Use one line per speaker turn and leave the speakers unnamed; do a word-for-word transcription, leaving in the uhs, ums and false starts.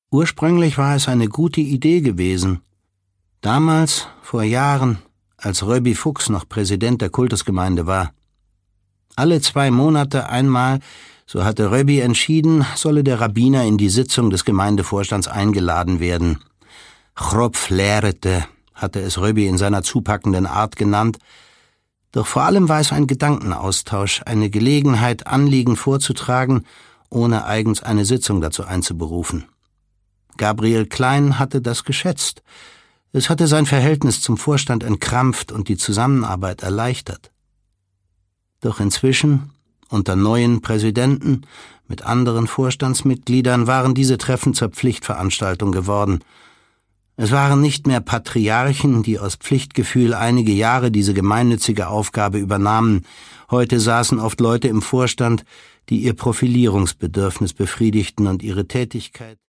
Ursprünglich war es eine gute Idee gewesen. Damals, vor Jahren, als Röbi Fuchs noch Präsident der Kultusgemeinde war. Alle zwei Monate einmal, so hatte Röbi entschieden, solle der Rabbiner in die Sitzung des Gemeindevorstands eingeladen werden. Chropf lehrete, hatte es Röbi in seiner zupackenden Art genannt. Doch vor allem war es ein Gedankenaustausch, eine Gelegenheit, Anliegen vorzutragen, ohne eigens eine Sitzung dazu einzuberufen. Gabriel Klein hatte das geschätzt. Es hatte sein Verhältnis zum Vorstand entkrampft und die Zusammenarbeit erleichtert. Doch inzwischen, unter neuen Präsidenten, mit anderen Vorstandsmitgliedern, waren diese Treffen zur Pflichtveranstaltung geworden. Es waren nicht mehr Patriarchen, die aus Pflichtgefühl einige Jahre diese gemeinnützige Aufgabe übernahmen. Heute saßen oft Leute im Vorstand, die ihr Profilierungsbedürfnis befriedigten und ihre Tätigkeit